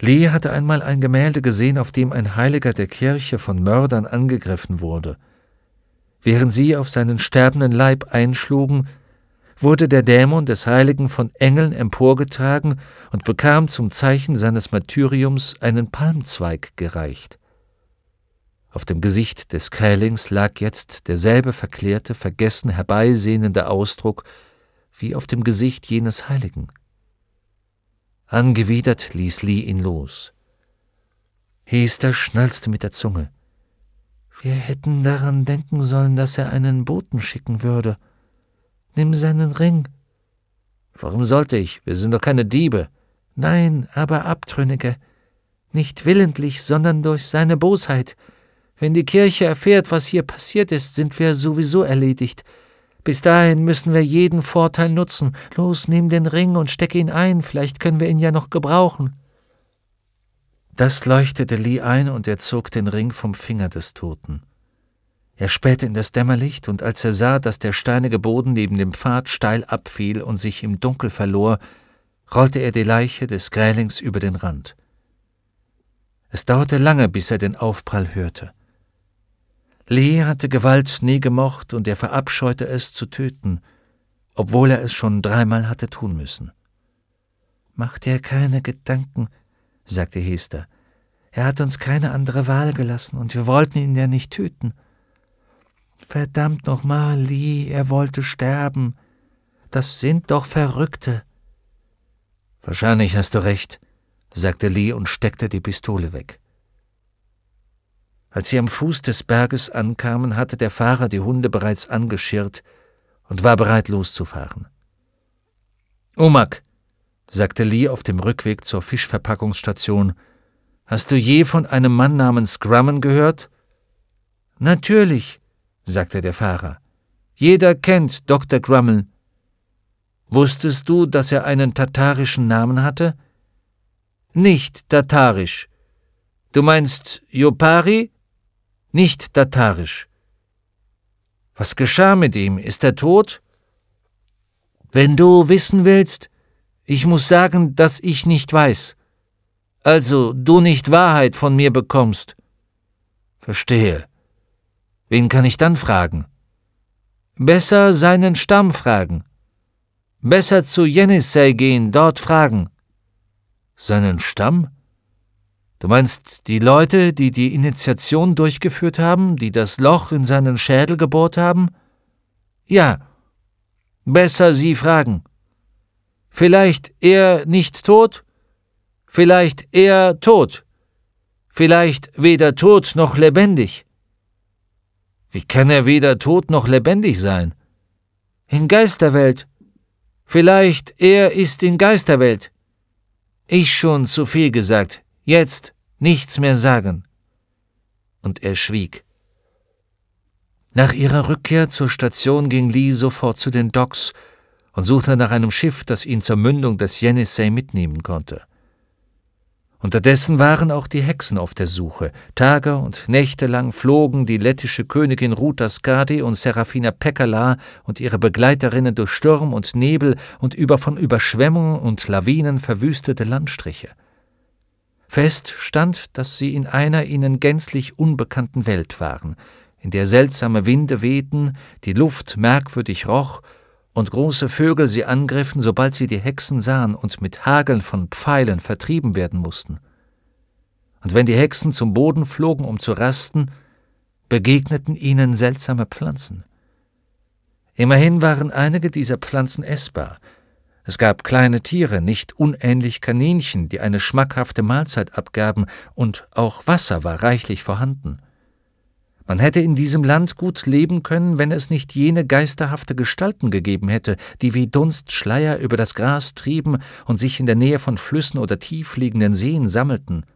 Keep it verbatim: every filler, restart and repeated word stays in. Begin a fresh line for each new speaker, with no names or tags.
Lee hatte einmal ein Gemälde gesehen, auf dem ein Heiliger der Kirche von Mördern angegriffen wurde. Während sie auf seinen sterbenden Leib einschlugen, wurde der Dämon des Heiligen von Engeln emporgetragen und bekam zum Zeichen seines Martyriums einen Palmzweig gereicht. Auf dem Gesicht des Skrälings lag jetzt derselbe verklärte, vergessen herbeisehnende Ausdruck wie auf dem Gesicht jenes Heiligen. Angewidert ließ Lee ihn los. Hester schnalzte mit der Zunge. Wir hätten daran denken sollen, dass er einen Boten schicken würde. Nimm seinen Ring. Warum sollte ich? Wir sind doch keine Diebe. Nein, aber Abtrünnige. Nicht willentlich, sondern durch seine Bosheit. Wenn die Kirche erfährt, was hier passiert ist, sind wir sowieso erledigt. Bis dahin müssen wir jeden Vorteil nutzen. Los, nimm den Ring und steck ihn ein, vielleicht können wir ihn ja noch gebrauchen. Das leuchtete Lee ein, und er zog den Ring vom Finger des Toten. Er spähte in das Dämmerlicht, und als er sah, dass der steinige Boden neben dem Pfad steil abfiel und sich im Dunkel verlor, rollte er die Leiche des Skrälings über den Rand. Es dauerte lange, bis er den Aufprall hörte. Lee hatte Gewalt nie gemocht, und er verabscheute es zu töten, obwohl er es schon dreimal hatte tun müssen. »Mach dir keine Gedanken«, sagte Hester. »Er hat uns keine andere Wahl gelassen, und wir wollten ihn ja nicht töten.« »Verdammt nochmal, Lee, er wollte sterben. Das sind doch Verrückte.« »Wahrscheinlich hast du recht«, sagte Lee und steckte die Pistole weg. Als sie am Fuß des Berges ankamen, hatte der Fahrer die Hunde bereits angeschirrt und war bereit loszufahren. »Umak«, sagte Lee auf dem Rückweg zur Fischverpackungsstation, »hast du je von einem Mann namens Grumman gehört?« »Natürlich«, sagte der Fahrer. »Jeder kennt Doktor Grumman.« »Wusstest du, dass er einen tatarischen Namen hatte?« »Nicht tatarisch. Du meinst Jopari?« »Nicht tatarisch.« »Was geschah mit ihm? Ist er tot?« »Wenn du wissen willst, ich muss sagen, dass ich nicht weiß. Also, du nicht Wahrheit von mir bekommst.« »Verstehe. Wen kann ich dann fragen?« »Besser seinen Stamm fragen. Besser zu Yenisei gehen, dort fragen.« »Seinen Stamm? Du meinst die Leute, die die Initiation durchgeführt haben, die das Loch in seinen Schädel gebohrt haben?« »Ja. Besser sie fragen. Vielleicht er nicht tot, vielleicht er tot, vielleicht weder tot noch lebendig.« »Wie kann er weder tot noch lebendig sein?« »In Geisterwelt. Vielleicht er ist in Geisterwelt.« »Ich schon zu viel gesagt. Jetzt nichts mehr sagen.« Und er schwieg. Nach ihrer Rückkehr zur Station ging Lee sofort zu den Docks und suchte nach einem Schiff, das ihn zur Mündung des Yenisei mitnehmen konnte. Unterdessen waren auch die Hexen auf der Suche. Tage und Nächte lang flogen die lettische Königin Ruta Skadi und Serafina Pekkala und ihre Begleiterinnen durch Sturm und Nebel und über von Überschwemmungen und Lawinen verwüstete Landstriche. Fest stand, dass sie in einer ihnen gänzlich unbekannten Welt waren, in der seltsame Winde wehten, die Luft merkwürdig roch und große Vögel sie angriffen, sobald sie die Hexen sahen und mit Hageln von Pfeilen vertrieben werden mussten. Und wenn die Hexen zum Boden flogen, um zu rasten, begegneten ihnen seltsame Pflanzen. Immerhin waren einige dieser Pflanzen essbar. Es gab kleine Tiere, nicht unähnlich Kaninchen, die eine schmackhafte Mahlzeit abgaben, und auch Wasser war reichlich vorhanden. Man hätte in diesem Land gut leben können, wenn es nicht jene geisterhafte Gestalten gegeben hätte, die wie Dunstschleier über das Gras trieben und sich in der Nähe von Flüssen oder tiefliegenden Seen sammelten.